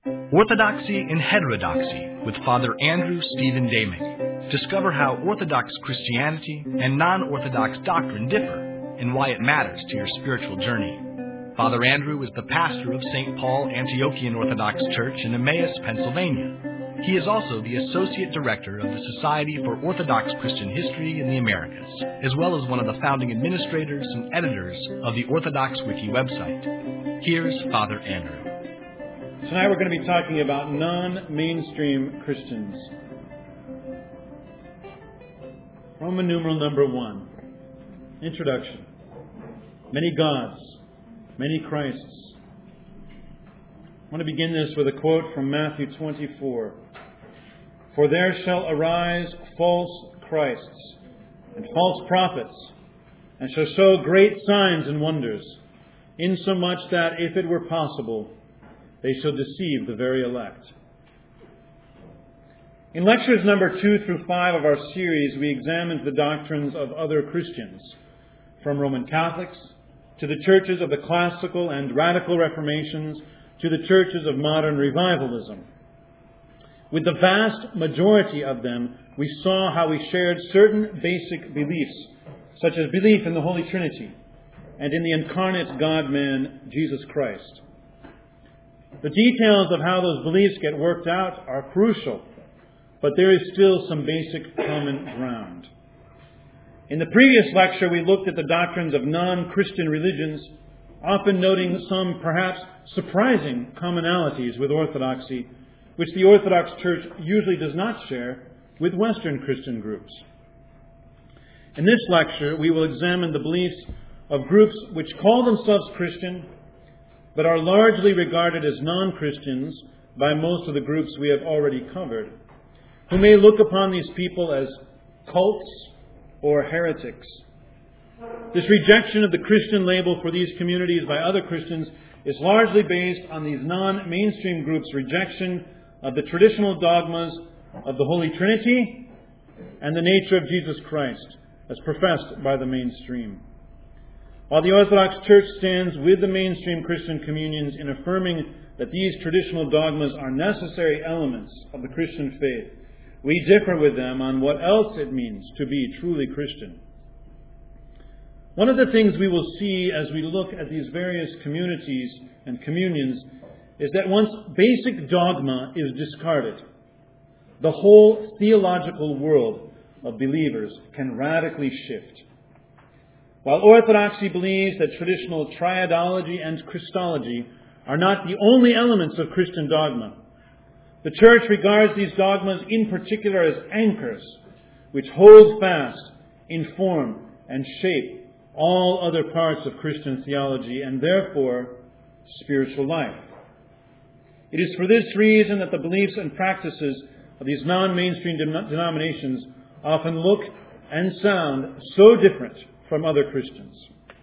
Orthodoxy and Heterodoxy with Father Andrew Stephen Damick. Discover how Orthodox Christianity and non-Orthodox doctrine differ and why it matters to your spiritual journey. Father Andrew is the pastor of St. Paul Antiochian Orthodox Church in Emmaus, Pennsylvania. He is also the Associate Director of the Society for Orthodox Christian History in the Americas, as well as one of the founding administrators and editors of the Orthodox Wiki website. Here's Father Andrew. Tonight we're going to be talking about non-mainstream Christians. Roman numeral number 1. Introduction. Many gods, many Christs. I want to begin this with a quote from Matthew 24. For there shall arise false Christs and false prophets, and shall show great signs and wonders, insomuch that, if it were possible, they shall deceive the very elect. In lectures number 2 through 5 of our series, we examined the doctrines of other Christians, from Roman Catholics to the churches of the classical and radical Reformations to the churches of modern revivalism. With the vast majority of them, we saw how we shared certain basic beliefs, such as belief in the Holy Trinity and in the incarnate God-man, Jesus Christ. The details of how those beliefs get worked out are crucial, but there is still some basic common ground. In the previous lecture, we looked at the doctrines of non-Christian religions, often noting some perhaps surprising commonalities with orthodoxy, which the Orthodox Church usually does not share with Western Christian groups. In this lecture, we will examine the beliefs of groups which call themselves Christian, but are largely regarded as non-Christians by most of the groups we have already covered, who may look upon these people as cults or heretics. This rejection of the Christian label for these communities by other Christians is largely based on these non-mainstream groups' rejection of the traditional dogmas of the Holy Trinity and the nature of Jesus Christ, as professed by the mainstream. While the Orthodox Church stands with the mainstream Christian communions in affirming that these traditional dogmas are necessary elements of the Christian faith, we differ with them on what else it means to be truly Christian. One of the things we will see as we look at these various communities and communions is that once basic dogma is discarded, the whole theological world of believers can radically shift. While Orthodoxy believes that traditional triadology and Christology are not the only elements of Christian dogma, the Church regards these dogmas in particular as anchors which hold fast, inform, and shape all other parts of Christian theology and therefore spiritual life. It is for this reason that the beliefs and practices of these non-mainstream denominations often look and sound so different from other Christians.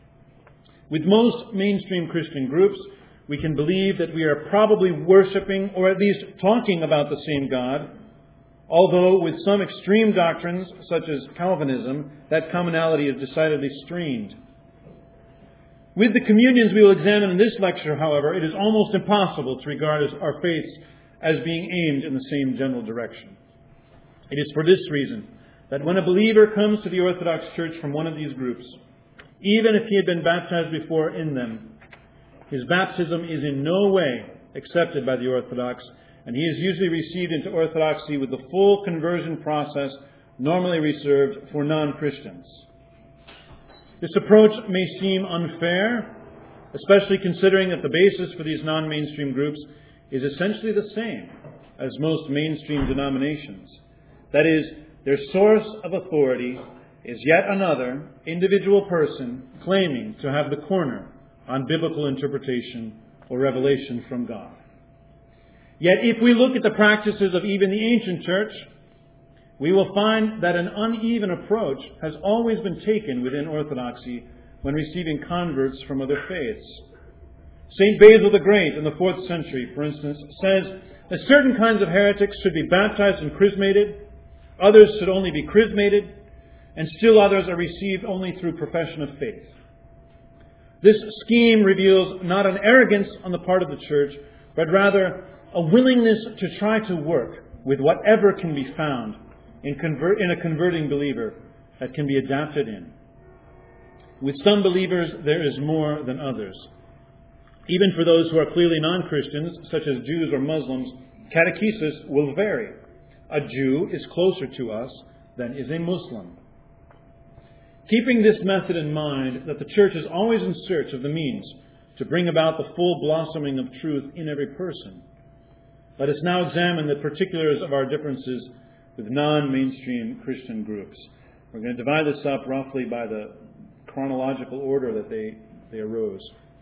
With most mainstream Christian groups, we can believe that we are probably worshiping or at least talking about the same God, although with some extreme doctrines, such as Calvinism, that commonality is decidedly strained. With the communions we will examine in this lecture, however, it is almost impossible to regard our faiths as being aimed in the same general direction. It is for this reason that when a believer comes to the Orthodox Church from one of these groups, even if he had been baptized before in them, his baptism is in no way accepted by the Orthodox, and he is usually received into Orthodoxy with the full conversion process normally reserved for non-Christians. This approach may seem unfair, especially considering that the basis for these non-mainstream groups is essentially the same as most mainstream denominations. That is, their source of authority is yet another individual person claiming to have the corner on biblical interpretation or revelation from God. Yet if we look at the practices of even the ancient church, we will find that an uneven approach has always been taken within Orthodoxy when receiving converts from other faiths. St. Basil the Great in the 4th century, for instance, says that certain kinds of heretics should be baptized and chrismated, others should only be chrismated, and still others are received only through profession of faith. This scheme reveals not an arrogance on the part of the church, but rather a willingness to try to work with whatever can be found in a converting believer that can be adapted in. With some believers, there is more than others. Even for those who are clearly non-Christians, such as Jews or Muslims, catechesis will vary. A Jew is closer to us than is a Muslim. Keeping this method in mind, that the church is always in search of the means to bring about the full blossoming of truth in every person, let us now examine the particulars of our differences with non-mainstream Christian groups. We're going to divide this up roughly by the chronological order that they arose.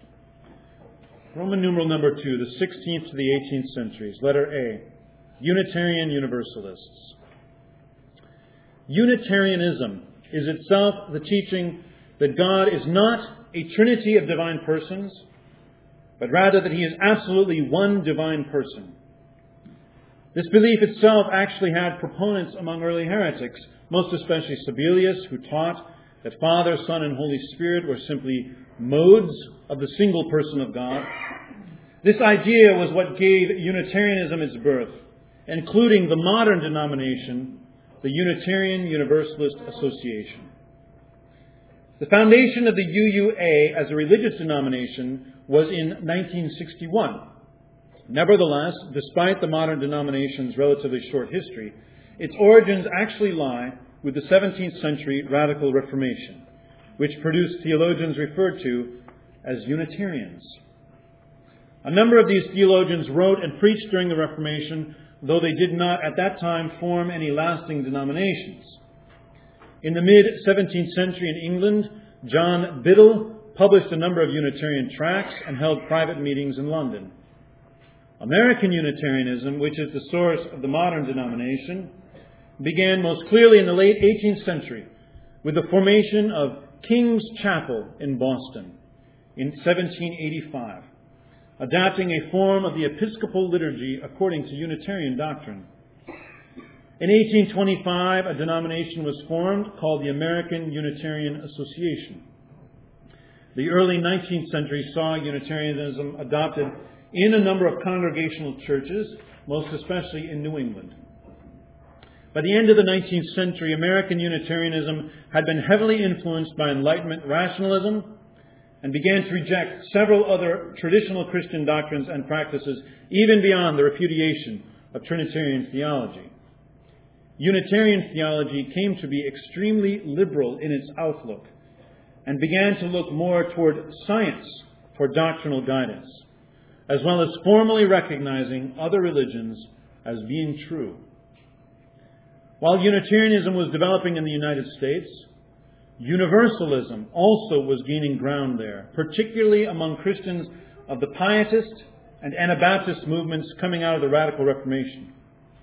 Roman numeral number 2, the 16th to the 18th centuries. Letter A, Unitarian Universalists. Unitarianism is itself the teaching that God is not a trinity of divine persons, but rather that He is absolutely one divine person. This belief itself actually had proponents among early heretics, most especially Sabellius, who taught that Father, Son, and Holy Spirit were simply modes of the single person of God. This idea was what gave Unitarianism its birth, including the modern denomination, the Unitarian Universalist Association. The foundation of the UUA as a religious denomination was in 1961. Nevertheless, despite the modern denomination's relatively short history, its origins actually lie with the 17th century Radical Reformation, which produced theologians referred to as Unitarians. A number of these theologians wrote and preached during the Reformation, though they did not at that time form any lasting denominations. In the mid-17th century in England, John Biddle published a number of Unitarian tracts and held private meetings in London. American Unitarianism, which is the source of the modern denomination, began most clearly in the late 18th century with the formation of King's Chapel in Boston in 1785, adapting a form of the Episcopal liturgy according to Unitarian doctrine. In 1825, a denomination was formed called the American Unitarian Association. The early 19th century saw Unitarianism adopted in a number of congregational churches, most especially in New England. By the end of the 19th century, American Unitarianism had been heavily influenced by Enlightenment rationalism and began to reject several other traditional Christian doctrines and practices, even beyond the repudiation of Trinitarian theology. Unitarian theology came to be extremely liberal in its outlook and began to look more toward science for doctrinal guidance, as well as formally recognizing other religions as being true. While Unitarianism was developing in the United States, Universalism also was gaining ground there, particularly among Christians of the Pietist and Anabaptist movements coming out of the Radical Reformation.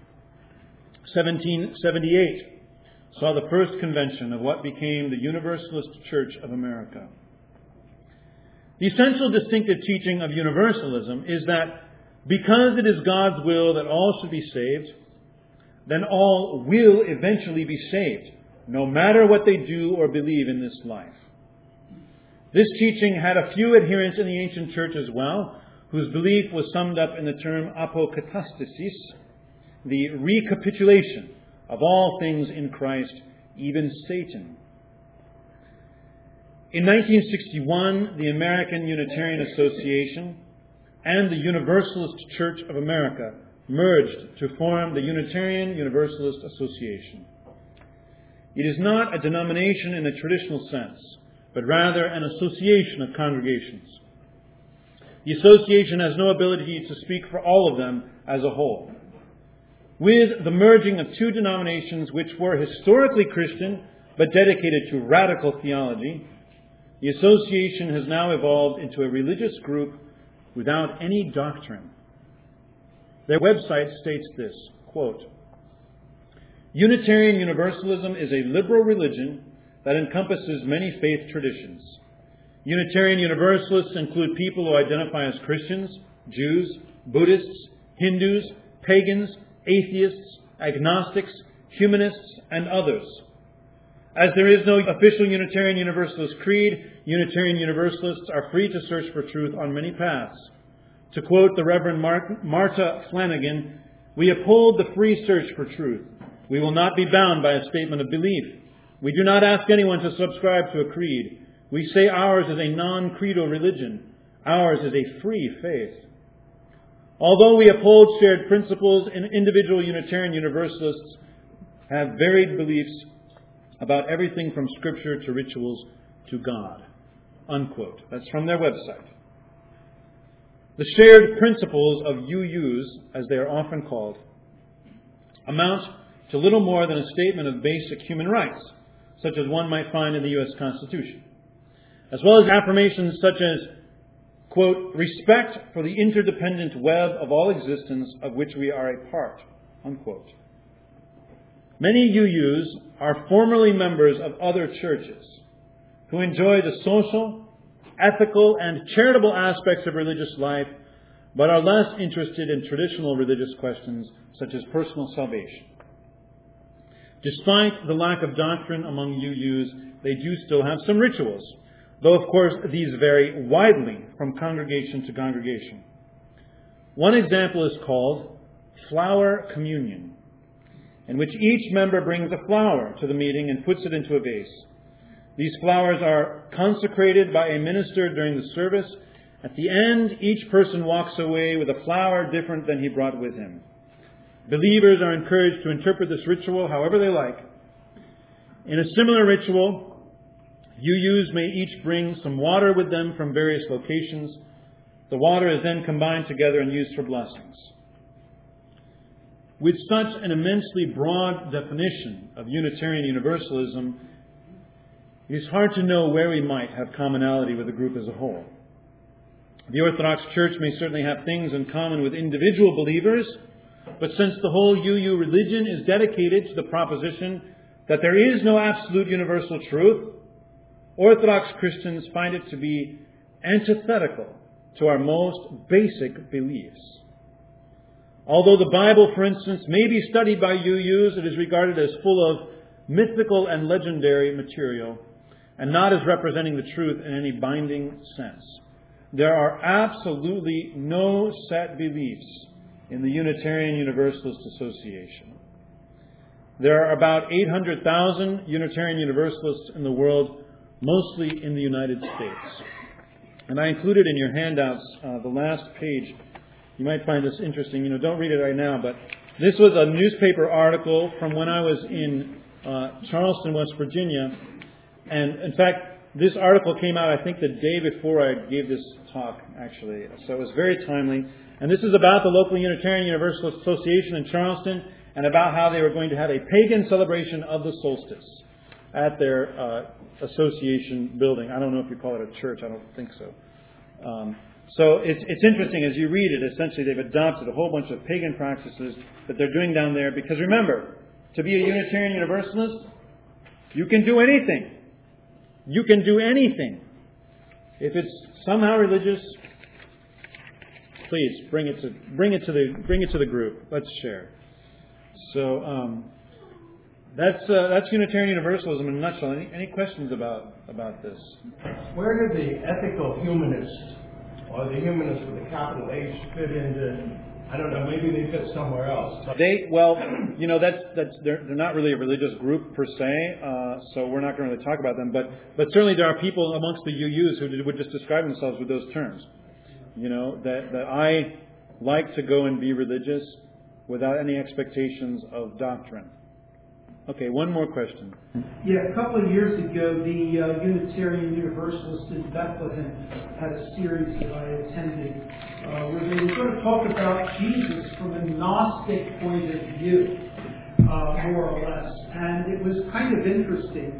1778 saw the first convention of what became the Universalist Church of America. The essential distinctive teaching of Universalism is that because it is God's will that all should be saved, then all will eventually be saved, no matter what they do or believe in this life. This teaching had a few adherents in the ancient church as well, whose belief was summed up in the term apokatastasis, the recapitulation of all things in Christ, even Satan. In 1961, the American Unitarian Association and the Universalist Church of America merged to form the Unitarian Universalist Association. It is not a denomination in a traditional sense, but rather an association of congregations. The association has no ability to speak for all of them as a whole. With the merging of two denominations which were historically Christian but dedicated to radical theology, the association has now evolved into a religious group without any doctrine. Their website states this, quote, Unitarian Universalism is a liberal religion that encompasses many faith traditions. Unitarian Universalists include people who identify as Christians, Jews, Buddhists, Hindus, pagans, atheists, agnostics, humanists, and others. As there is no official Unitarian Universalist creed, Unitarian Universalists are free to search for truth on many paths, To quote the Reverend Marta Flanagan, "We uphold the free search for truth. We will not be bound by a statement of belief. We do not ask anyone to subscribe to a creed. We say ours is a non-creedal religion. Ours is a free faith. Although we uphold shared principles, individual Unitarian Universalists have varied beliefs about everything from Scripture to rituals to God." Unquote. That's from their website. The shared principles of UUs, as they are often called, amount to little more than a statement of basic human rights, such as one might find in the U.S. Constitution, as well as affirmations such as, quote, "respect for the interdependent web of all existence of which we are a part," unquote. Many UUs are formerly members of other churches who enjoy the social, ethical, and charitable aspects of religious life, but are less interested in traditional religious questions such as personal salvation. Despite the lack of doctrine among UUs, they do still have some rituals, though of course these vary widely from congregation to congregation. One example is called flower communion, in which each member brings a flower to the meeting and puts it into a vase. These flowers are consecrated by a minister during the service. At the end, each person walks away with a flower different than he brought with him. Believers are encouraged to interpret this ritual however they like. In a similar ritual, UUs may each bring some water with them from various locations. The water is then combined together and used for blessings. With such an immensely broad definition of Unitarian Universalism, it is hard to know where we might have commonality with the group as a whole. The Orthodox Church may certainly have things in common with individual believers, but since the whole UU religion is dedicated to the proposition that there is no absolute universal truth, Orthodox Christians find it to be antithetical to our most basic beliefs. Although the Bible, for instance, may be studied by UUs, it is regarded as full of mythical and legendary material, and not as representing the truth in any binding sense. There are absolutely no set beliefs in the Unitarian Universalist Association. There are about 800,000 Unitarian Universalists in the world, mostly in the United States. And I included in your handouts the last page. You might find this interesting. Don't read it right now, but this was a newspaper article from when I was in Charleston, West Virginia. And in fact, this article came out, I think, the day before I gave this talk, actually. So it was very timely. And this is about the local Unitarian Universalist Association in Charleston and about how they were going to have a pagan celebration of the solstice at their association building. I don't know if you call it a church. I don't think so. So it's interesting as you read it. Essentially, they've adopted a whole bunch of pagan practices that they're doing down there. Because remember, to be a Unitarian Universalist, you can do anything. You can do anything. If it's somehow religious, please bring it to the group. Let's share. So that's Unitarian Universalism in a nutshell. Any questions about this? Where do the ethical humanists or the humanists with a capital H fit into? I don't know. Maybe they fit somewhere else. They're not really a religious group per se, so we're not going to really talk about them. But certainly there are people amongst the UUs who would just describe themselves with those terms. That I like to go and be religious without any expectations of doctrine. Okay, one more question. Yeah, a couple of years ago, the Unitarian Universalists in Bethlehem had a series that I attended where they were going to talk about Jesus from a Gnostic point of view, more or less. And it was kind of interesting.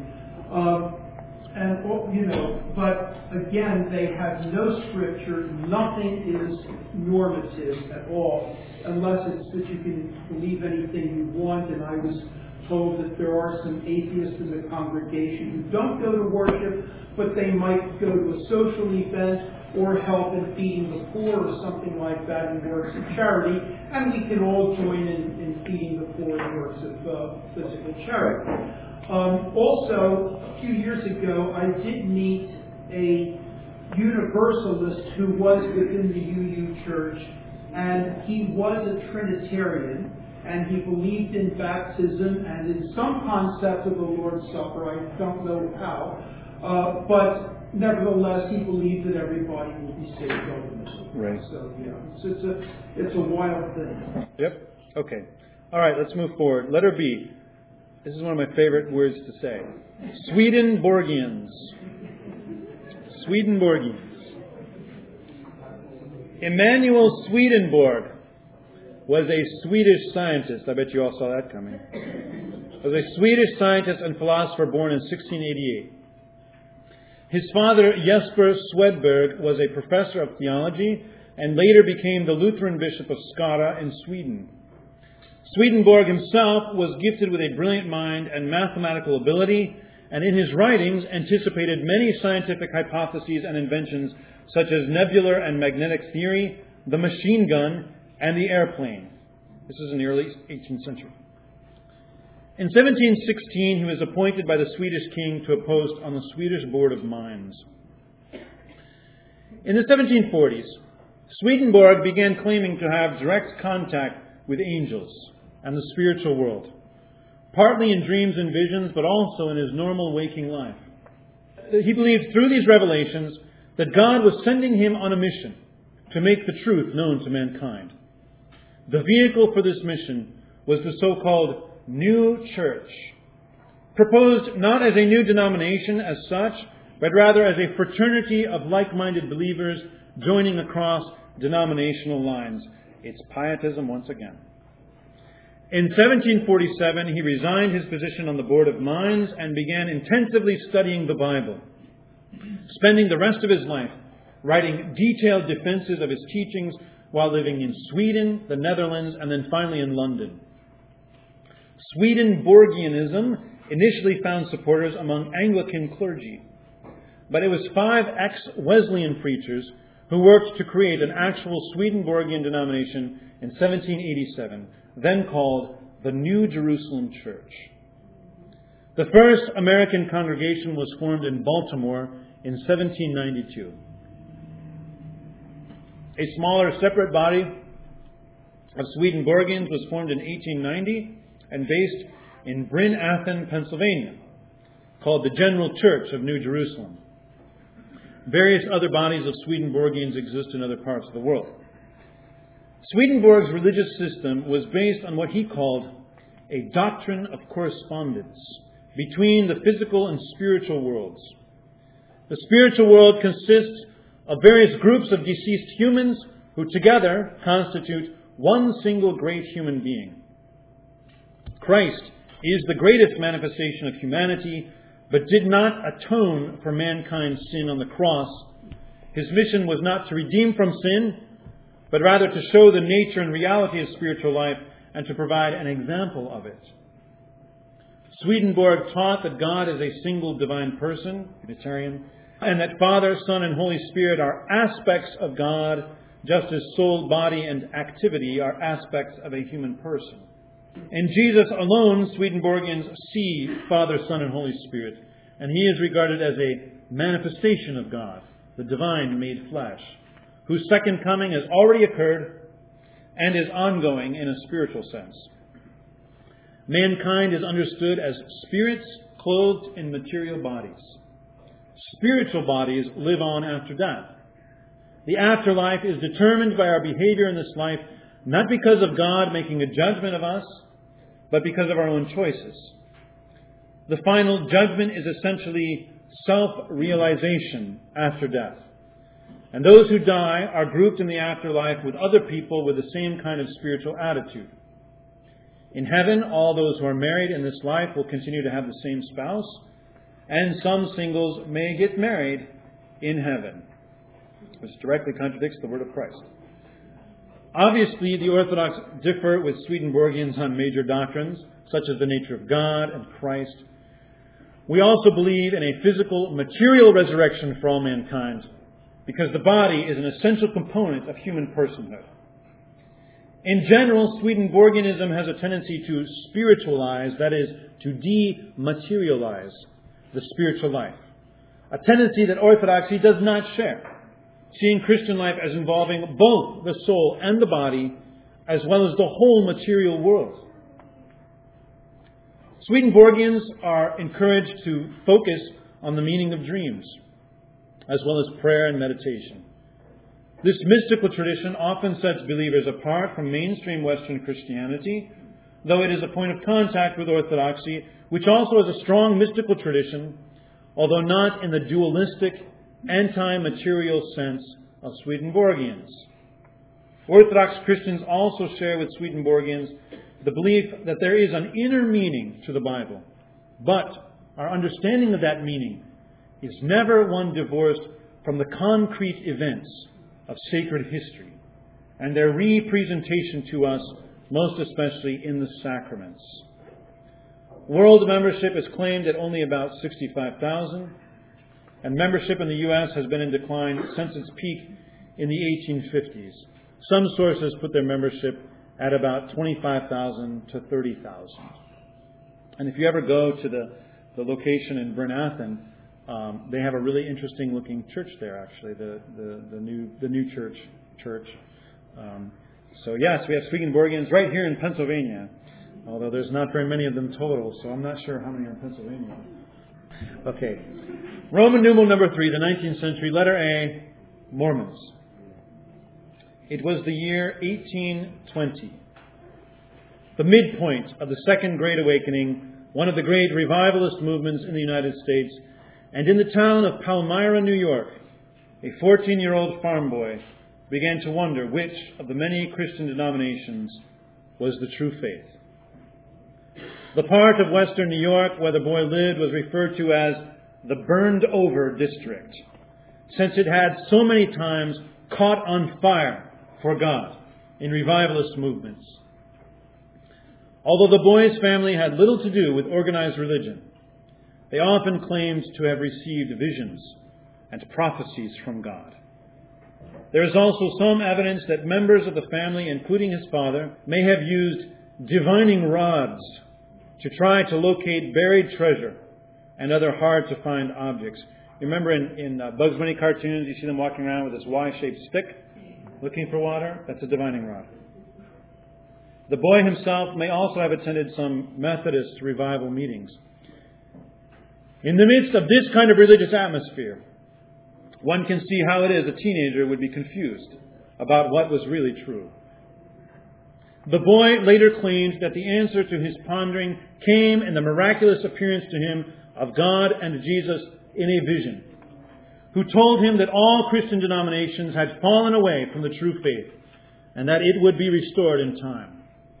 But again, they have no scripture. Nothing is normative at all, unless it's that you can believe anything you want. And I was told that there are some atheists in the congregation who don't go to worship, but they might go to a social event or help in feeding the poor or something like that in works of charity, and we can all join in feeding the poor in works of physical charity. Also, a few years ago, I did meet a Universalist who was within the UU Church, and he was a Trinitarian, and he believed in baptism and in some concept of the Lord's Supper. I don't know how, but nevertheless, he believed that everybody will be saved ultimately. Right. So it's a wild thing. Yep. Okay. All right. Let's move forward. Letter B. This is one of my favorite words to say. Swedenborgians. Swedenborgians. Emanuel Swedenborg was a Swedish scientist. I bet you all saw that coming. Was a Swedish scientist and philosopher born in 1688. His father, Jesper Swedberg, was a professor of theology and later became the Lutheran Bishop of Skara in Sweden. Swedenborg himself was gifted with a brilliant mind and mathematical ability, and in his writings anticipated many scientific hypotheses and inventions such as nebular and magnetic theory, the machine gun, and the airplane. This is in the early 18th century. In 1716, he was appointed by the Swedish king to a post on the Swedish Board of Mines. In the 1740s, Swedenborg began claiming to have direct contact with angels and the spiritual world, partly in dreams and visions, but also in his normal waking life. He believed through these revelations that God was sending him on a mission to make the truth known to mankind. The vehicle for this mission was the so-called New Church, proposed not as a new denomination as such, but rather as a fraternity of like-minded believers joining across denominational lines. It's pietism once again. In 1747, he resigned his position on the Board of Mines and began intensively studying the Bible, spending the rest of his life writing detailed defenses of his teachings while living in Sweden, the Netherlands, and then finally in London. Swedenborgianism initially found supporters among Anglican clergy, but it was 5 ex-Wesleyan preachers who worked to create an actual Swedenborgian denomination in 1787, then called the New Jerusalem Church. The first American congregation was formed in Baltimore in 1792. A smaller separate body of Swedenborgians was formed in 1890 and based in Bryn Athyn, Pennsylvania, called the General Church of New Jerusalem. Various other bodies of Swedenborgians exist in other parts of the world. Swedenborg's religious system was based on what he called a doctrine of correspondence between the physical and spiritual worlds. The spiritual world consists of various groups of deceased humans who together constitute one single great human being. Christ is the greatest manifestation of humanity, but did not atone for mankind's sin on the cross. His mission was not to redeem from sin, but rather to show the nature and reality of spiritual life and to provide an example of it. Swedenborg taught that God is a single divine person, Unitarian, and that Father, Son, and Holy Spirit are aspects of God, just as soul, body, and activity are aspects of a human person. In Jesus alone, Swedenborgians see Father, Son, and Holy Spirit, and he is regarded as a manifestation of God, the divine made flesh, whose second coming has already occurred and is ongoing in a spiritual sense. Mankind is understood as spirits clothed in material bodies. Spiritual bodies live on after death. The afterlife is determined by our behavior in this life, not because of God making a judgment of us, but because of our own choices. The final judgment is essentially self-realization after death. And those who die are grouped in the afterlife with other people with the same kind of spiritual attitude. In heaven, all those who are married in this life will continue to have the same spouse, and some singles may get married in heaven, which directly contradicts the word of Christ. Obviously, the Orthodox differ with Swedenborgians on major doctrines, such as the nature of God and Christ. We also believe in a physical, material resurrection for all mankind, because the body is an essential component of human personhood. In general, Swedenborgianism has a tendency to spiritualize, that is, to dematerialize the spiritual life, a tendency that orthodoxy does not share, seeing Christian life as involving both the soul and the body, as well as the whole material world. Swedenborgians are encouraged to focus on the meaning of dreams, as well as prayer and meditation. This mystical tradition often sets believers apart from mainstream Western Christianity, though it is a point of contact with orthodoxy, which also has a strong mystical tradition, although not in the dualistic, anti-material sense of Swedenborgians. Orthodox Christians also share with Swedenborgians the belief that there is an inner meaning to the Bible, but our understanding of that meaning is never one divorced from the concrete events of sacred history and their representation to us, most especially in the sacraments. World membership is claimed at only about 65,000, and membership in the U.S. has been in decline since its peak in the 1850s. Some sources put their membership at about 25,000 to 30,000. And if you ever go to the location in Bryn Athyn, they have a really interesting looking church there, actually, the new church. So yes, we have Swedenborgians right here in Pennsylvania, although there's not very many of them total, so I'm not sure how many are in Pennsylvania. Okay. Roman numeral number 3, the 19th century, letter A, Mormons. It was the year 1820. The midpoint of the Second Great Awakening, one of the great revivalist movements in the United States, and in the town of Palmyra, New York, a 14-year-old farm boy began to wonder which of the many Christian denominations was the true faith. The part of western New York where the boy lived was referred to as the burned-over district, since it had so many times caught on fire for God in revivalist movements. Although the boy's family had little to do with organized religion, they often claimed to have received visions and prophecies from God. There is also some evidence that members of the family, including his father, may have used divining rods to try to locate buried treasure and other hard-to-find objects. You remember in Bugs Bunny cartoons, you see them walking around with this Y-shaped stick looking for water? That's a divining rod. The boy himself may also have attended some Methodist revival meetings. In the midst of this kind of religious atmosphere, one can see how it is a teenager would be confused about what was really true. The boy later claimed that the answer to his pondering came in the miraculous appearance to him of God and Jesus in a vision, who told him that all Christian denominations had fallen away from the true faith and that it would be restored in time.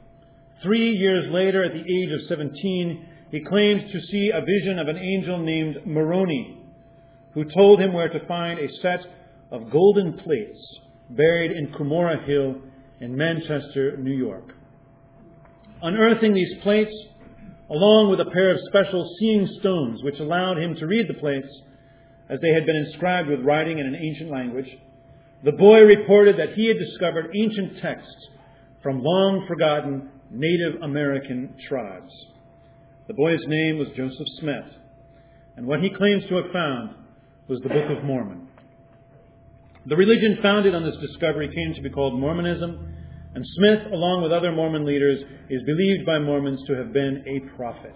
3 years later, at the age of 17, he claimed to see a vision of an angel named Moroni, who told him where to find a set of golden plates buried in Cumorah Hill in Manchester, New York. Unearthing these plates, along with a pair of special seeing stones which allowed him to read the plates, as they had been inscribed with writing in an ancient language, the boy reported that he had discovered ancient texts from long-forgotten Native American tribes. The boy's name was Joseph Smith, and what he claims to have found was the Book of Mormon. The religion founded on this discovery came to be called Mormonism, and Smith, along with other Mormon leaders, is believed by Mormons to have been a prophet.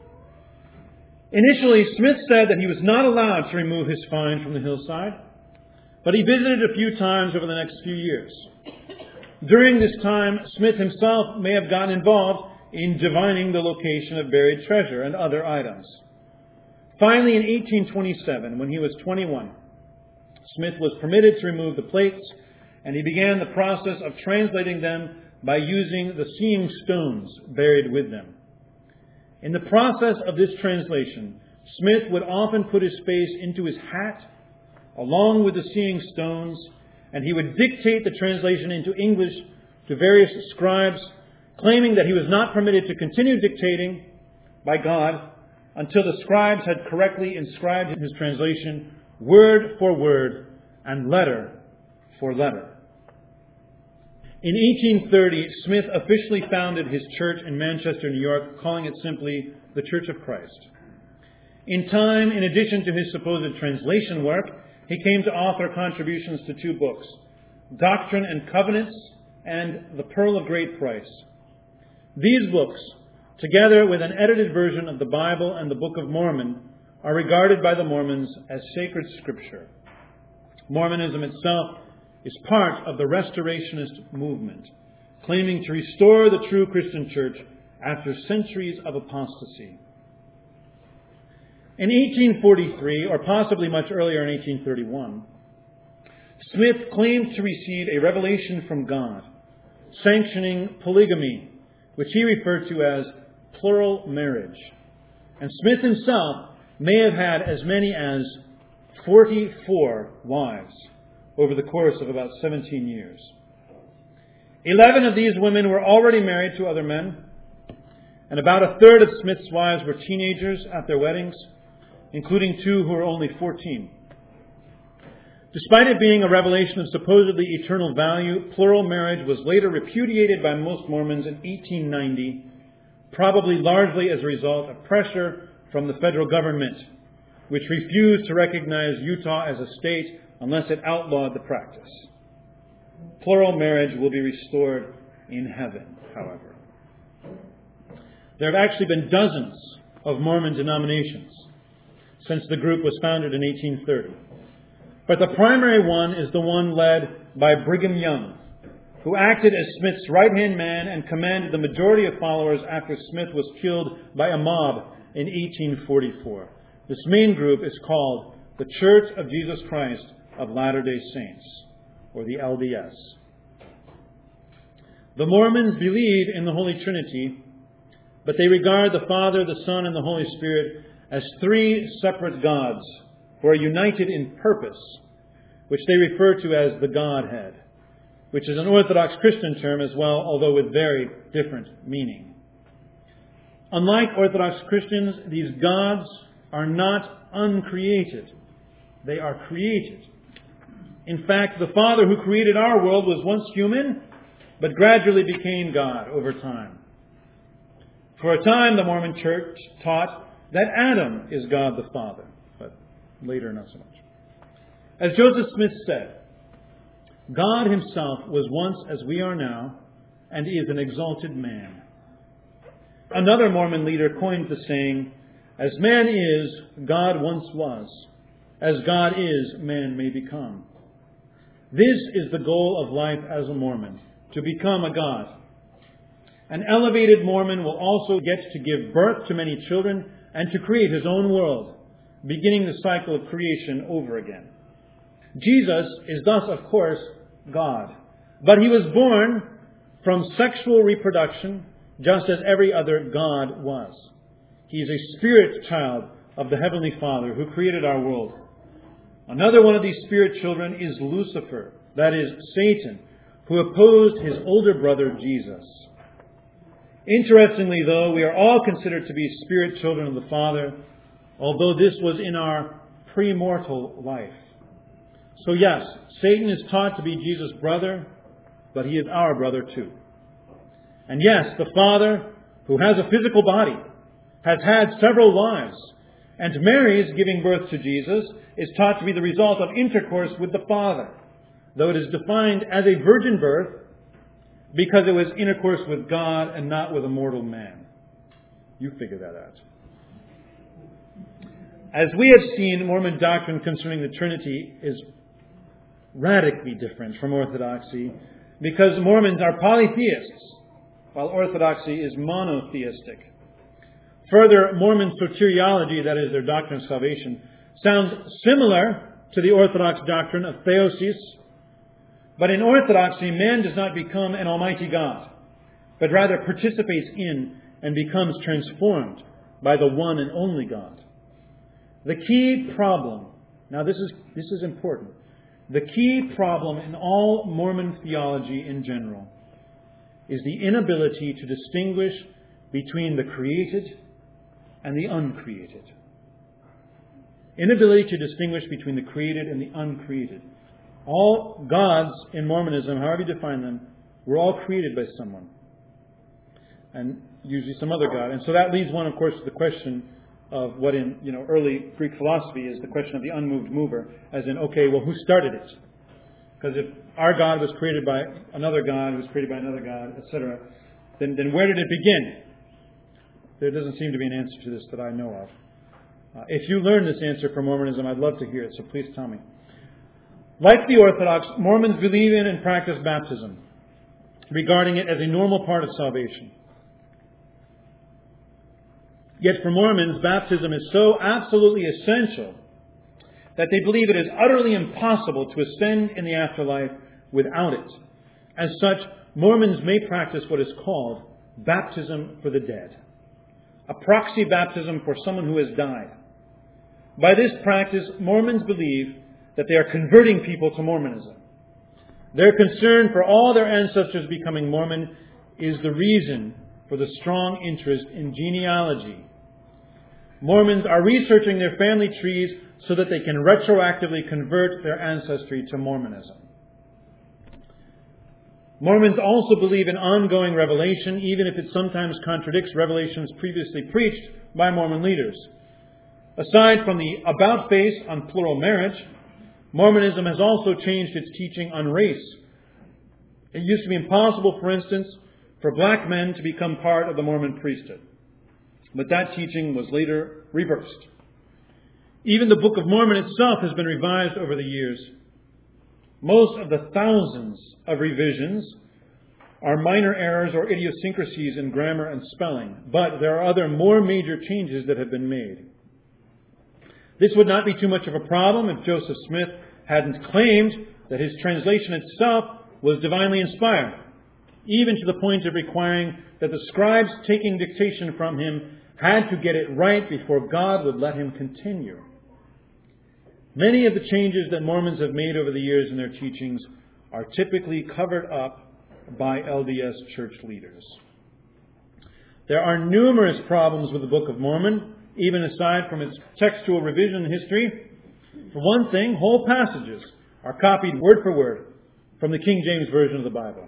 Initially, Smith said that he was not allowed to remove his find from the hillside, but he visited a few times over the next few years. During this time, Smith himself may have gotten involved in divining the location of buried treasure and other items. Finally, in 1827, when he was 21, Smith was permitted to remove the plates, and he began the process of translating them by using the seeing stones buried with them. In the process of this translation, Smith would often put his face into his hat, along with the seeing stones, and he would dictate the translation into English to various scribes, claiming that he was not permitted to continue dictating by God until the scribes had correctly inscribed his translation word for word and letter for letter. In 1830, Smith officially founded his church in Manchester, New York, calling it simply the Church of Christ. In time, in addition to his supposed translation work, he came to author contributions to 2 books, Doctrine and Covenants and The Pearl of Great Price. These books, together with an edited version of the Bible and the Book of Mormon, are regarded by the Mormons as sacred scripture. Mormonism itself is part of the Restorationist movement, claiming to restore the true Christian church after centuries of apostasy. In 1843, or possibly much earlier in 1831, Smith claimed to receive a revelation from God, sanctioning polygamy, which he referred to as plural marriage. And Smith himself may have had as many as 44 wives over the course of about 17 years. 11 of these women were already married to other men, and about a third of Smith's wives were teenagers at their weddings, including 2 who were only 14. Despite it being a revelation of supposedly eternal value, plural marriage was later repudiated by most Mormons in 1890, probably largely as a result of pressure from the federal government, which refused to recognize Utah as a state unless it outlawed the practice. Plural marriage will be restored in heaven, however. There have actually been dozens of Mormon denominations since the group was founded in 1830. But the primary one is the one led by Brigham Young, who acted as Smith's right-hand man and commanded the majority of followers after Smith was killed by a mob in 1844. This main group is called the Church of Jesus Christ of Latter-day Saints, or the LDS. The Mormons believe in the Holy Trinity, but they regard the Father, the Son, and the Holy Spirit as 3 separate gods who are united in purpose, which they refer to as the Godhead, which is an Orthodox Christian term as well, although with very different meaning. Unlike Orthodox Christians, these gods are not uncreated. They are created. In fact, the Father who created our world was once human, but gradually became God over time. For a time, the Mormon Church taught that Adam is God the Father, but later not so much. As Joseph Smith said, God himself was once as we are now, and is an exalted man. Another Mormon leader coined the saying, as man is, God once was. As God is, man may become. This is the goal of life as a Mormon, to become a God. An elevated Mormon will also get to give birth to many children and to create his own world, beginning the cycle of creation over again. Jesus is thus, of course, God. But he was born from sexual reproduction, just as every other God was. He is a spirit child of the Heavenly Father who created our world. Another one of these spirit children is Lucifer, that is, Satan, who opposed his older brother Jesus. Interestingly, though, we are all considered to be spirit children of the Father, although this was in our premortal life. So yes, Satan is taught to be Jesus' brother, but he is our brother too. And yes, the Father, who has a physical body, has had several wives, and Mary's giving birth to Jesus is taught to be the result of intercourse with the Father, though it is defined as a virgin birth because it was intercourse with God and not with a mortal man. You figure that out. As we have seen, Mormon doctrine concerning the Trinity is radically different from Orthodoxy because Mormons are polytheists, while Orthodoxy is monotheistic. Further, Mormon soteriology, that is their doctrine of salvation, sounds similar to the Orthodox doctrine of theosis, but in Orthodoxy, man does not become an almighty God, but rather participates in and becomes transformed by the one and only God. The key problem, now this is important, the key problem in all Mormon theology in general is the inability to distinguish between the created and the uncreated. Inability to distinguish between the created and the uncreated. All gods in Mormonism, however you define them, were all created by someone. And usually some other God. And so that leads one, of course, to the question, of what in early Greek philosophy is the question of the unmoved mover, as in, okay, well, who started it? Because if our God was created by another God, who was created by another God, etc., then where did it begin? There doesn't seem to be an answer to this that I know of. If you learn this answer from Mormonism, I'd love to hear it, so please tell me. Like the Orthodox, Mormons believe in and practice baptism, regarding it as a normal part of salvation. Yet for Mormons, baptism is so absolutely essential that they believe it is utterly impossible to ascend in the afterlife without it. As such, Mormons may practice what is called baptism for the dead, a proxy baptism for someone who has died. By this practice, Mormons believe that they are converting people to Mormonism. Their concern for all their ancestors becoming Mormon is the reason for the strong interest in genealogy. Mormons are researching their family trees so that they can retroactively convert their ancestry to Mormonism. Mormons also believe in ongoing revelation, even if it sometimes contradicts revelations previously preached by Mormon leaders. Aside from the about face on plural marriage, Mormonism has also changed its teaching on race. It used to be impossible, for instance, for black men to become part of the Mormon priesthood. But that teaching was later reversed. Even the Book of Mormon itself has been revised over the years. Most of the thousands of revisions are minor errors or idiosyncrasies in grammar and spelling, but there are other more major changes that have been made. This would not be too much of a problem if Joseph Smith hadn't claimed that his translation itself was divinely inspired, even to the point of requiring that the scribes taking dictation from him had to get it right before God would let him continue. Many of the changes that Mormons have made over the years in their teachings are typically covered up by LDS church leaders. There are numerous problems with the Book of Mormon, even aside from its textual revision history. For one thing, whole passages are copied word for word from the King James Version of the Bible.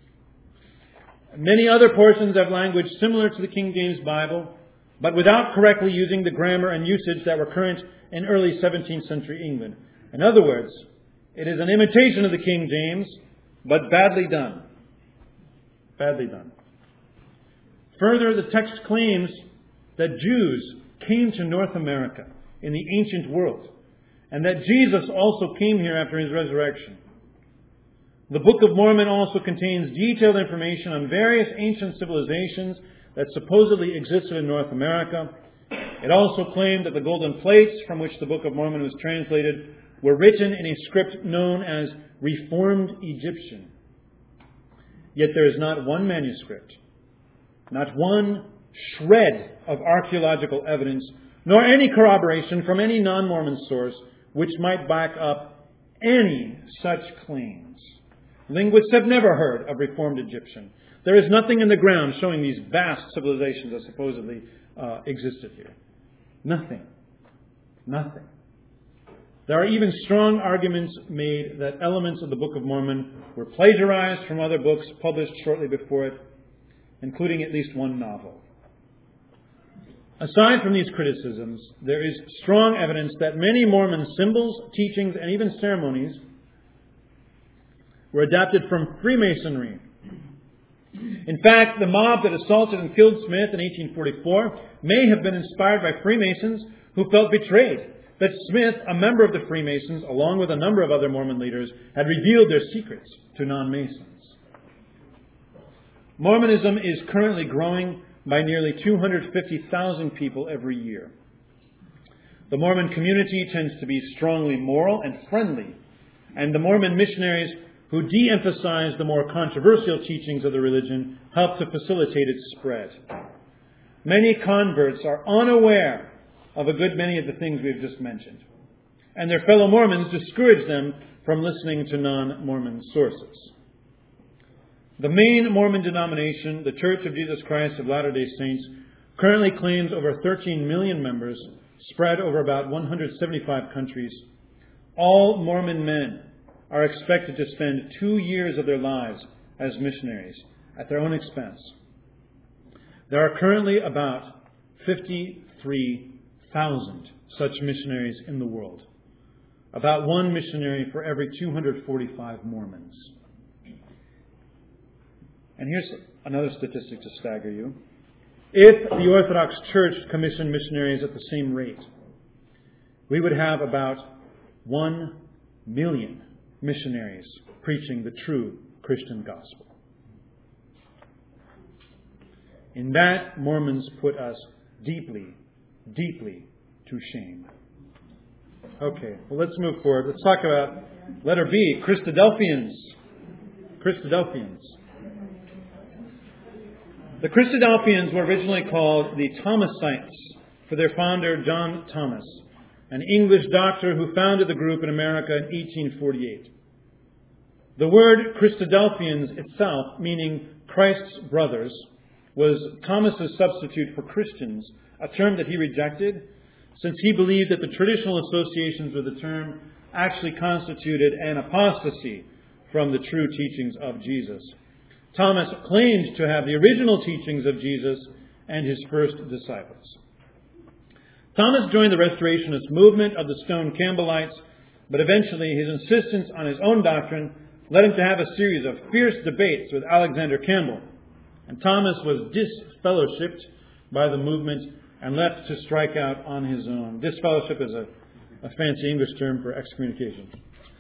Many other portions have language similar to the King James Bible, but without correctly using the grammar and usage that were current in early 17th century England. In other words, it is an imitation of the King James, but badly done. Badly done. Further, the text claims that Jews came to North America in the ancient world, and that Jesus also came here after his resurrection. The Book of Mormon also contains detailed information on various ancient civilizations that supposedly existed in North America. It also claimed that the golden plates from which the Book of Mormon was translated were written in a script known as Reformed Egyptian. Yet there is not one manuscript, not one shred of archaeological evidence, nor any corroboration from any non-Mormon source which might back up any such claims. Linguists have never heard of Reformed Egyptian. There is nothing in the ground showing these vast civilizations that supposedly existed here. Nothing. Nothing. There are even strong arguments made that elements of the Book of Mormon were plagiarized from other books published shortly before it, including at least one novel. Aside from these criticisms, there is strong evidence that many Mormon symbols, teachings, and even ceremonies were adapted from Freemasonry. In fact, the mob that assaulted and killed Smith in 1844 may have been inspired by Freemasons who felt betrayed that Smith, a member of the Freemasons, along with a number of other Mormon leaders, had revealed their secrets to non-Masons. Mormonism is currently growing by nearly 250,000 people every year. The Mormon community tends to be strongly moral and friendly, and the Mormon missionaries who de-emphasize the more controversial teachings of the religion help to facilitate its spread. Many converts are unaware of a good many of the things we've just mentioned, and their fellow Mormons discourage them from listening to non-Mormon sources. The main Mormon denomination, the Church of Jesus Christ of Latter-day Saints, currently claims over 13 million members spread over about 175 countries. All Mormon men are expected to spend 2 years of their lives as missionaries at their own expense. There are currently about 53 100,000 such missionaries in the world. About one missionary for every 245 Mormons. And here's another statistic to stagger you. If the Orthodox Church commissioned missionaries at the same rate, we would have about 1 million missionaries preaching the true Christian gospel. In that, Mormons put us deeply, deeply to shame. Okay, well, let's move forward. Let's talk about letter B, Christadelphians. Christadelphians. The Christadelphians were originally called the Thomasites for their founder, John Thomas, an English doctor who founded the group in America in 1848. The word Christadelphians itself, meaning Christ's brothers, was Thomas's substitute for Christians, a term that he rejected, since he believed that the traditional associations with the term actually constituted an apostasy from the true teachings of Jesus. Thomas claimed to have the original teachings of Jesus and his first disciples. Thomas joined the Restorationist movement of the Stone Campbellites, but eventually his insistence on his own doctrine led him to have a series of fierce debates with Alexander Campbell. And Thomas was disfellowshipped by the movement and left to strike out on his own. Disfellowship is a fancy English term for excommunication.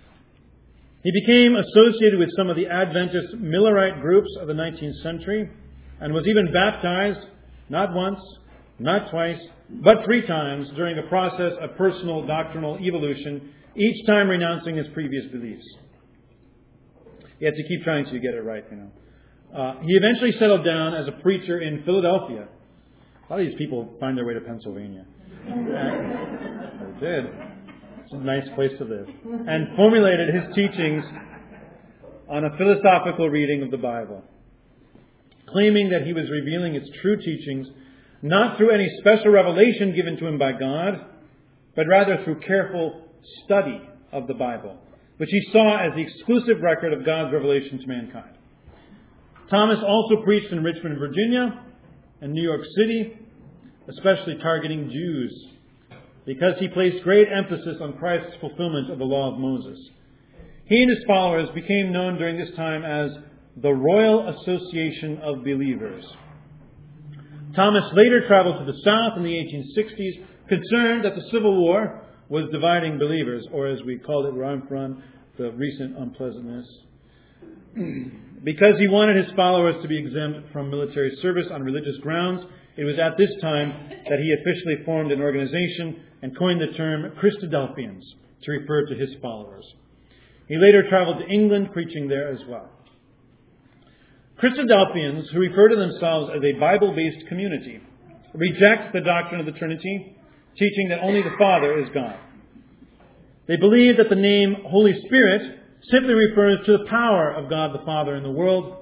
He became associated with some of the Adventist Millerite groups of the 19th century and was even baptized, not once, not twice, but 3 times during a process of personal doctrinal evolution, each time renouncing his previous beliefs. He had to keep trying to get it right, you know. He eventually settled down as a preacher in Philadelphia. A lot of these people find their way to Pennsylvania. They did. It's a nice place to live. And formulated his teachings on a philosophical reading of the Bible, claiming that he was revealing its true teachings not through any special revelation given to him by God, but rather through careful study of the Bible, which he saw as the exclusive record of God's revelation to mankind. Thomas also preached in Richmond, Virginia, and New York City, especially targeting Jews, because he placed great emphasis on Christ's fulfillment of the law of Moses. He and his followers became known during this time as the Royal Association of Believers. Thomas later traveled to the South in the 1860s, concerned that the Civil War was dividing believers, or as we called it where I'm from, the recent unpleasantness. Because he wanted his followers to be exempt from military service on religious grounds, it was at this time that he officially formed an organization and coined the term Christadelphians to refer to his followers. He later traveled to England, preaching there as well. Christadelphians, who refer to themselves as a Bible-based community, reject the doctrine of the Trinity, teaching that only the Father is God. They believe that the name Holy Spirit simply refers to the power of God the Father in the world.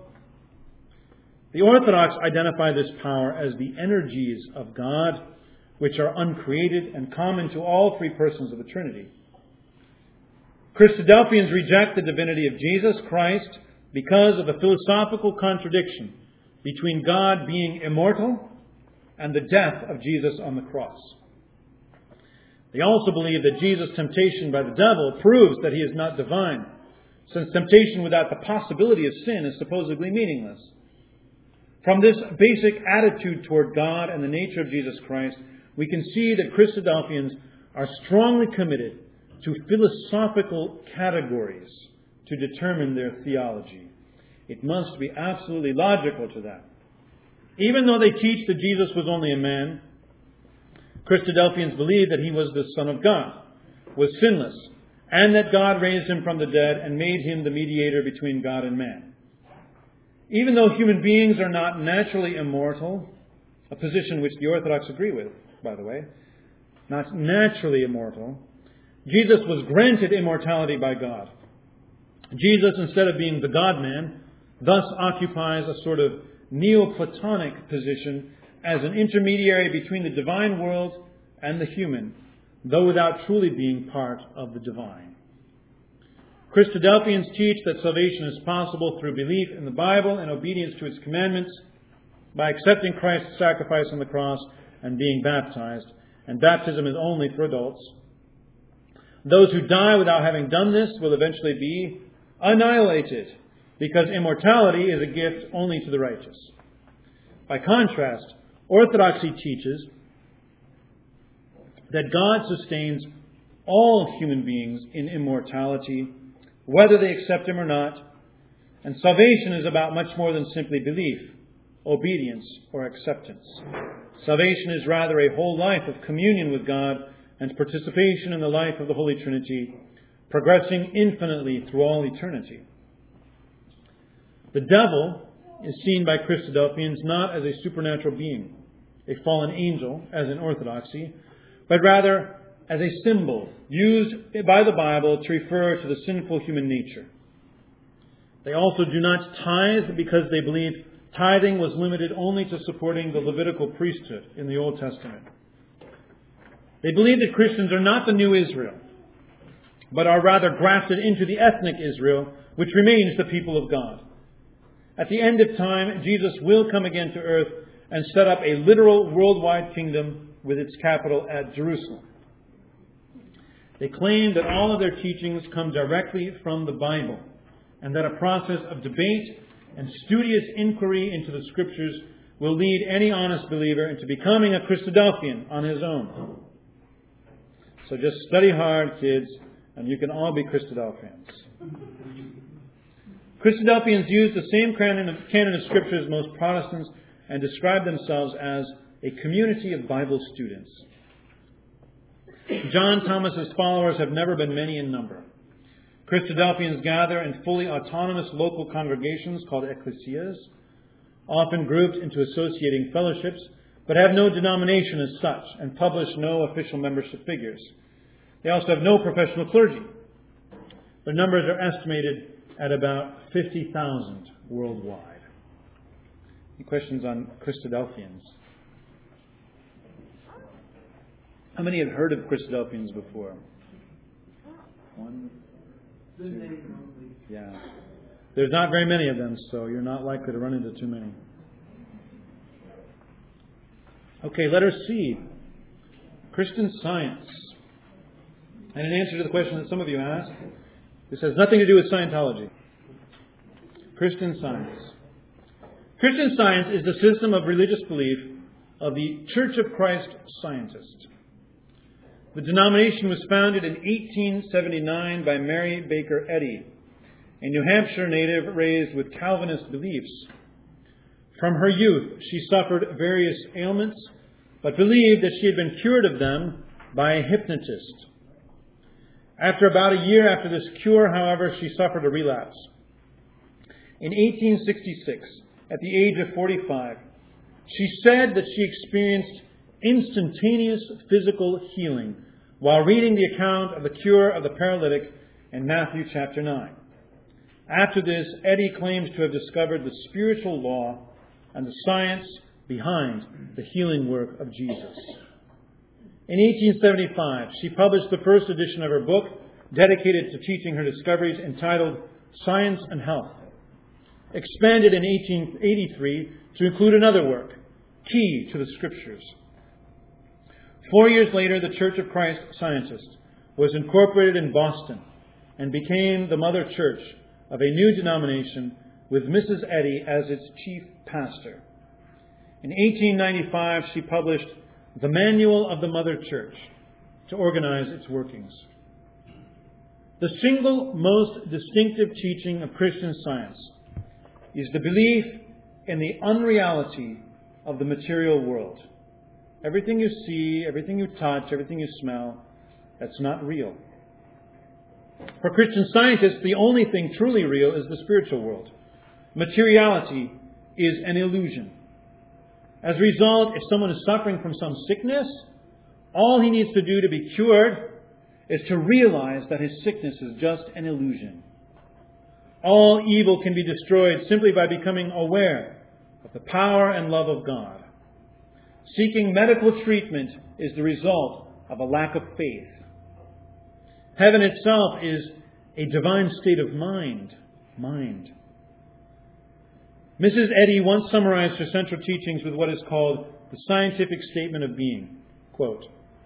The Orthodox identify this power as the energies of God, which are uncreated and common to all 3 persons of the Trinity. Christadelphians reject the divinity of Jesus Christ because of a philosophical contradiction between God being immortal and the death of Jesus on the cross. They also believe that Jesus' temptation by the devil proves that he is not divine, since temptation without the possibility of sin is supposedly meaningless. From this basic attitude toward God and the nature of Jesus Christ, we can see that Christadelphians are strongly committed to philosophical categories to determine their theology. It must be absolutely logical to that. Even though they teach that Jesus was only a man, Christadelphians believe that he was the Son of God, was sinless, and that God raised him from the dead and made him the mediator between God and man. Even though human beings are not naturally immortal, a position which the Orthodox agree with, by the way, not naturally immortal, Jesus was granted immortality by God. Jesus, instead of being the God-man, thus occupies a sort of Neoplatonic position as an intermediary between the divine world and the human, though without truly being part of the divine. Christadelphians teach that salvation is possible through belief in the Bible and obedience to its commandments by accepting Christ's sacrifice on the cross and being baptized, and baptism is only for adults. Those who die without having done this will eventually be annihilated, because immortality is a gift only to the righteous. By contrast, Orthodoxy teaches that God sustains all human beings in immortality, whether they accept Him or not, and salvation is about much more than simply belief, obedience, or acceptance. Salvation is rather a whole life of communion with God and participation in the life of the Holy Trinity, progressing infinitely through all eternity. The devil is seen by Christadelphians not as a supernatural being, a fallen angel, as in Orthodoxy, but rather as a symbol used by the Bible to refer to the sinful human nature. They also do not tithe because they believe tithing was limited only to supporting the Levitical priesthood in the Old Testament. They believe that Christians are not the new Israel, but are rather grafted into the ethnic Israel, which remains the people of God. At the end of time, Jesus will come again to earth and set up a literal worldwide kingdom with its capital at Jerusalem. They claim that all of their teachings come directly from the Bible, and that a process of debate and studious inquiry into the Scriptures will lead any honest believer into becoming a Christadelphian on his own. So just study hard, kids, and you can all be Christadelphians. Christadelphians use the same canon of Scripture as most Protestants and describe themselves as a community of Bible students. John Thomas's followers have never been many in number. Christadelphians gather in fully autonomous local congregations called ecclesias, often grouped into associating fellowships, but have no denomination as such and publish no official membership figures. They also have no professional clergy. Their numbers are estimated at about 50,000 worldwide. Any questions on Christadelphians? How many have heard of Christadelphians before? One? Two? Yeah. There's not very many of them, so you're not likely to run into too many. Okay, letter C. Christian Science. And in answer to the question that some of you asked, this has nothing to do with Scientology. Christian Science. Christian Science is the system of religious belief of the Church of Christ Scientist. The denomination was founded in 1879 by Mary Baker Eddy, a New Hampshire native raised with Calvinist beliefs. From her youth, she suffered various ailments, but believed that she had been cured of them by a hypnotist. After about a year after this cure, however, she suffered a relapse. In 1866, at the age of 45, she said that she experienced instantaneous physical healing while reading the account of the cure of the paralytic in Matthew chapter 9. After this, Eddy claims to have discovered the spiritual law and the science behind the healing work of Jesus. In 1875, she published the first edition of her book dedicated to teaching her discoveries, entitled Science and Health, expanded in 1883 to include another work, Key to the Scriptures. 4 years later, the Church of Christ Scientist was incorporated in Boston and became the mother church of a new denomination with Mrs. Eddy as its chief pastor. In 1895, she published The Manual of the Mother Church to organize its workings. The single most distinctive teaching of Christian Science is the belief in the unreality of the material world. Everything you see, everything you touch, everything you smell, that's not real. For Christian Scientists, the only thing truly real is the spiritual world. Materiality is an illusion. As a result, if someone is suffering from some sickness, all he needs to do to be cured is to realize that his sickness is just an illusion. All evil can be destroyed simply by becoming aware of the power and love of God. Seeking medical treatment is the result of a lack of faith. Heaven itself is a divine state of mind. Mrs. Eddy once summarized her central teachings with what is called the scientific statement of being. Quote,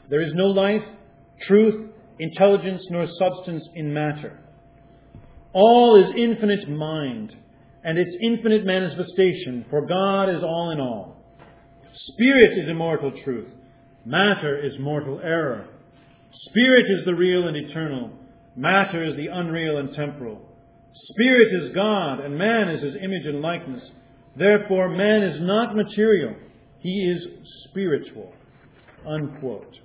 There is no life, truth, intelligence, nor substance in matter. All is infinite mind, and its infinite manifestation, for God is all in all. Spirit is immortal truth. Matter is mortal error. Spirit is the real and eternal. Matter is the unreal and temporal. Spirit is God, and man is his image and likeness. Therefore, man is not material. He is spiritual. Unquote.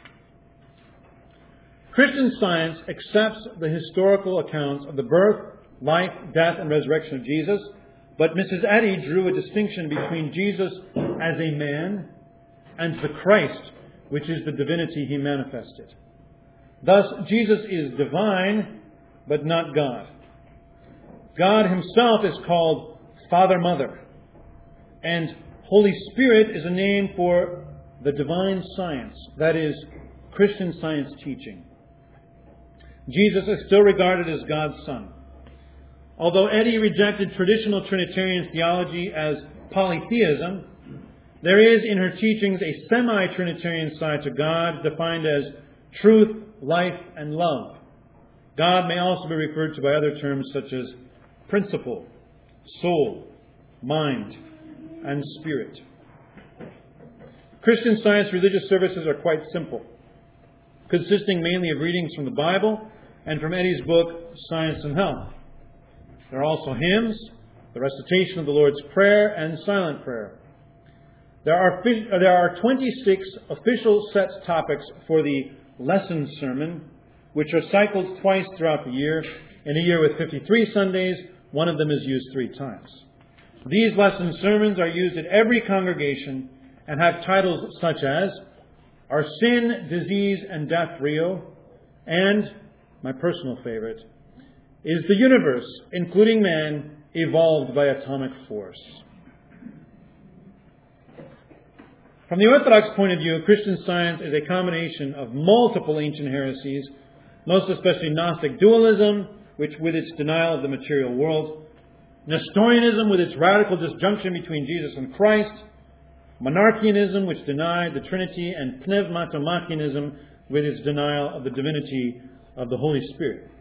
Christian Science accepts the historical accounts of the birth, life, death, and resurrection of Jesus, but Mrs. Eddy drew a distinction between Jesus as a man and the Christ, which is the divinity he manifested. Thus, Jesus is divine, but not God. God himself is called Father, Mother, and Holy Spirit is a name for the divine science, that is, Christian Science teaching. Jesus is still regarded as God's Son. Although Eddy rejected traditional Trinitarian theology as polytheism, there is in her teachings a semi-Trinitarian side to God defined as truth, life, and love. God may also be referred to by other terms such as principle, soul, mind, and spirit. Christian Science religious services are quite simple, consisting mainly of readings from the Bible and from Eddy's book, Science and Health. There are also hymns, the recitation of the Lord's Prayer, and silent prayer. There are 26 official set topics for the lesson sermon, which are cycled twice throughout the year. In a year with 53 Sundays, one of them is used 3 times. These lesson sermons are used at every congregation and have titles such as Are Sin, Disease, and Death Real? And, my personal favorite, Is the Universe, including man, evolved by atomic force? From the Orthodox point of view, Christian Science is a combination of multiple ancient heresies, most especially Gnostic dualism, which with its denial of the material world, Nestorianism with its radical disjunction between Jesus and Christ, Monarchianism, which denied the Trinity, and Pneumatomachianism with its denial of the divinity of the Holy Spirit.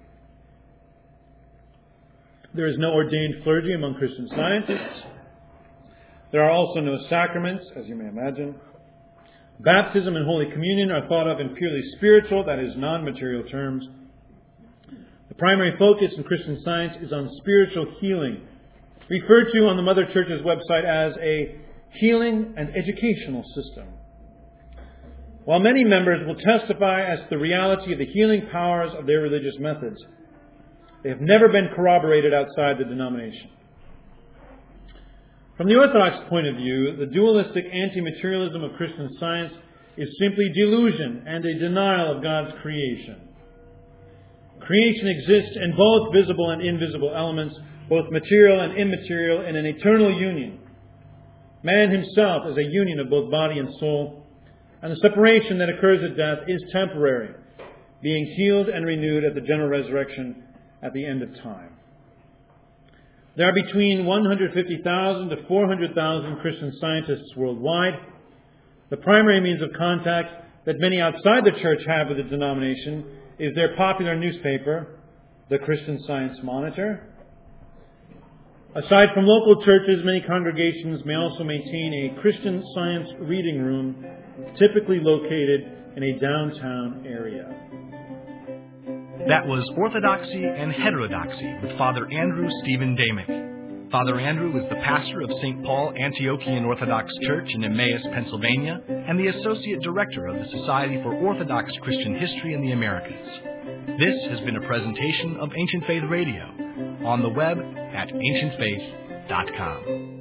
There is no ordained clergy among Christian Scientists. There are also no sacraments, as you may imagine. Baptism and Holy Communion are thought of in purely spiritual, that is, non-material terms. The primary focus in Christian Science is on spiritual healing, referred to on the Mother Church's website as a healing and educational system. While many members will testify as to the reality of the healing powers of their religious methods, they have never been corroborated outside the denomination. From the Orthodox point of view, the dualistic anti-materialism of Christian Science is simply delusion and a denial of God's creation. Creation exists in both visible and invisible elements, both material and immaterial, in an eternal union. Man himself is a union of both body and soul, and the separation that occurs at death is temporary, being healed and renewed at the general resurrection at the end of time. There are between 150,000 to 400,000 Christian Scientists worldwide. The primary means of contact that many outside the church have with the denomination is their popular newspaper, the Christian Science Monitor. Aside from local churches, many congregations may also maintain a Christian Science reading room, typically located in a downtown area. That was Orthodoxy and Heterodoxy with Father Andrew Stephen Damick. Father Andrew is the pastor of St. Paul Antiochian Orthodox Church in Emmaus, Pennsylvania, and the Associate Director of the Society for Orthodox Christian History in the Americas. This has been a presentation of Ancient Faith Radio, on the web at ancientfaith.com.